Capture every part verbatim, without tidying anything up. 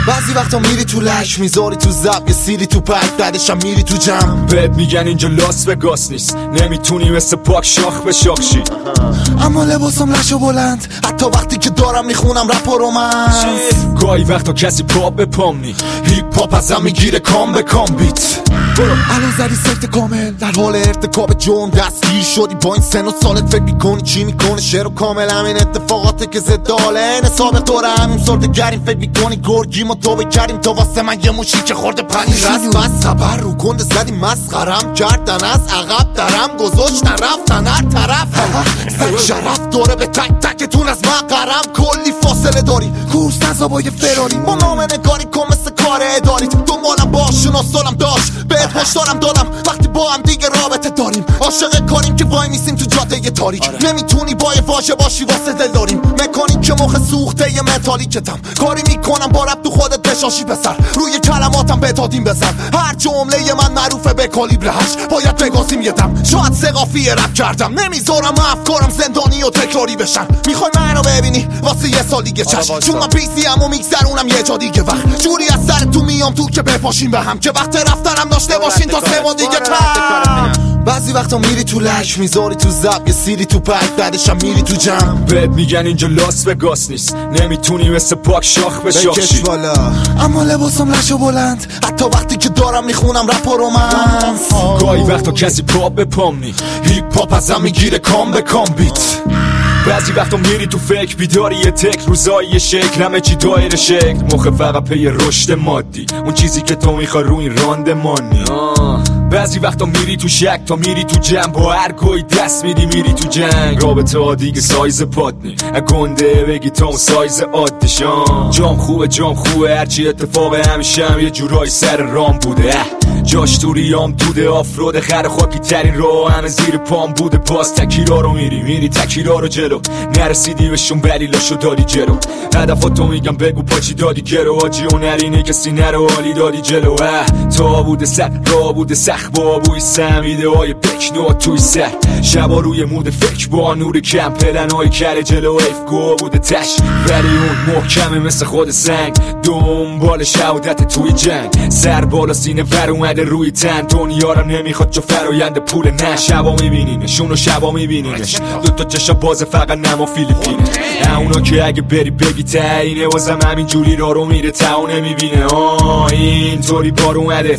بعضی وقتا میری تو لش میذاری تو زب یه سیری تو پک بعدشم میری تو جمع بهت میگن اینجا لاس وگاس نیست نمیتونی مثل پاک شاخ به شاخ شی اما لباسم لش و بلند حتی وقتی که دارم میخونم رپ و رومنس گاهی وقتا کسی پا به پام نی هیپ هاپ ازم میگیره کام به کام بیت برو الان زدی سفت کامل در حال ارتکاب جرم دستگیر شدی با این سن و سالت فکر میکنی چی میکنه شعر و کامل همین اتفاقاته که زد داله سابق دوره همین سرده گریم فکر میکنی گرگیم و توبه کردیم تو واسه من یه موشی که خورده پنی رست بس خبر رو گنده زدی مسخرم کردن از عقب درم گذاشتن رفتن هر طرف سک شرف دوره به تک تکتون از مقرم کلی فاصله داری کورس نزا با یه فراری ما نامه نگاری کن مثل کار اداری دنبالم باش شناسالم داشت بهت هشدارم دادم وقتی با هم دیگه رابطه داریم عاشق کاریم که وای میسیم تو جاده یه تاریک آره. نمیتونی با یه واژه باشی واسه دل داریم مکانیک که مخ سوخته یه متالیکتم کاری میکنم با رب تو خودت بشاشی پسر روی کلماتم بتادیم بزن هر جمله من معروفه به کالیبر هشت باید بگازیم یه دم شاید سقافی رپ کردم نمیذارم افکارم زندانی و تکراری بشن میخوای منو ببینی واسه یه سال دیگه چشم چون من پیسی ام و میگذرونم یه جا دیگه وقت جوری از سر تو میام تو که بپاشیم به هم که وقت رفتنم داشته باشین تا سه ماه دیگه کم بعضی وقتا میری تو لش میذاری تو زب یه سیری تو پک بعدشم میری تو جمع بهت میگن اینجا لاس وگاس نیست نمیتونی مثل پاک شاخ به شاخ شی اما لباسم لش و بلند حتی وقتی که دارم میخونم رپ و رومنس گاهی وقتا کسی پا به پام نی هیپ هاپ ازم میگیره کام به کام بیت بعضی وقتا میری تو فکر بیداری یه تک روزایی یه شکل همه چی دایر شکل مخ فقط پی رشد مادی اون چیزی که تو میخوای روی این راندمانی بعضی وقتا میری تو شک تا میری تو جمع با هر گوی دست میدی میری تو جنگ رابطه ها دیگه سایز پادنی گنده بگی تا اون سایز عادشان جام خوبه جام خوبه هرچی اتفاق همیشه هم یه جورای سر رام بوده جاش تو ریام دوده آفرود خر خاکی ترین رو همه زیر پام بوده باز تکیرا رو میری میری تکیرا رو جلو نرسیدی بهشون بلیلاشو دادی جلو هدفاتو میگم بگو پاچی دادی گرو آجی و نرینه کسی نرو حالی دادی جلو تا بوده سر را بوده سخ با بوی سمیده های بکنو توی سر شبا روی مود فکر با نور کم پلن های کره جلو ایف گو بوده تش ولی اون محکمه مثل خود سنگ دنبال شهادت توی جنگ سر بالا سینه ور اومده روی تن دنیا رو نمیخواد چو فرایند پول نه شبا میبینینش اونو شبا میبینینش دوتا چشا باز فقط نما فیلیپینه اونا که اگه بری بگی تاینه واسم همین جوری را رو میره تا نمیبینه آه اینطوری بار اومده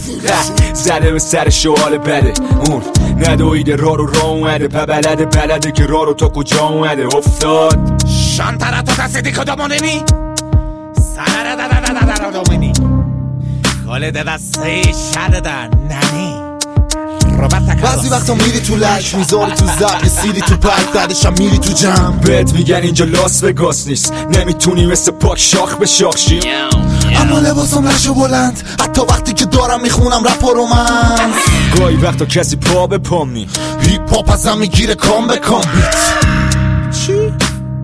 زده به سر شوال بده اون ندویده را رو را اومده پا بلده بلده که را رو تا کجا اومده افتاد شانتره تو کسی دیگه دامانینی سره ده ده ده ده ده دامینی کاله ده دسته شده ده ننی بعضی وقتا میری تو لش میذاری تو زب یه سیری تو پک بعدشم میری تو جمع بهت میگن اینجا لاس وگاس نیست نمیتونی مثل پاک شاخ به شاخ شی اما لباسم لش و بلند حتی وقتی که دارم میخونم رپ و رومنس گاهی وقتا کسی پا به پام نی هیپ هاپ ازم میگیره کام به کام بیت چی؟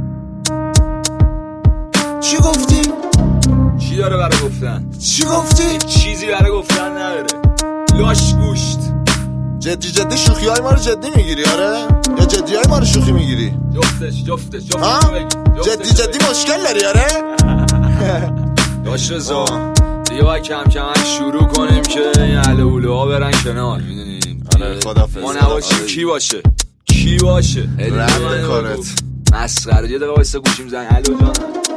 چی گفتی؟ چی داره برای گفتن؟ چی گفتی؟ چیزی برای گفتن نداره لاش گوشت جدی جدی شوخی های ما رو جدی میگیری آره؟ یا جدی های ما رو شوخی میگیری؟ جفتش جفتش جفتش جدی جدی مشکل داری آره؟ داشت رزا دیگه باید کم کم شروع کنیم که این اهل اولو ها برن کنار میدونیم آره خدافظ ما نباشیم کی باشه کی باشه رم کارت مسخره یه دقیقه وایسا گوشیم زنگ الو جانم